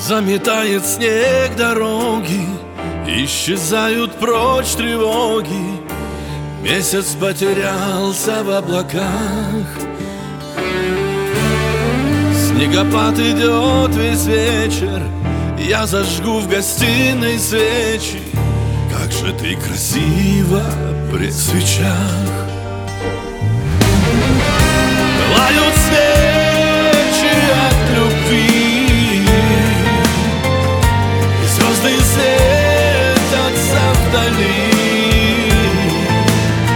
Заметает снег дороги, исчезают прочь тревоги. Месяц потерялся в облаках. Снегопад идет весь вечер, я зажгу в гостиной свечи. Как же ты красива при свечах. Лают снег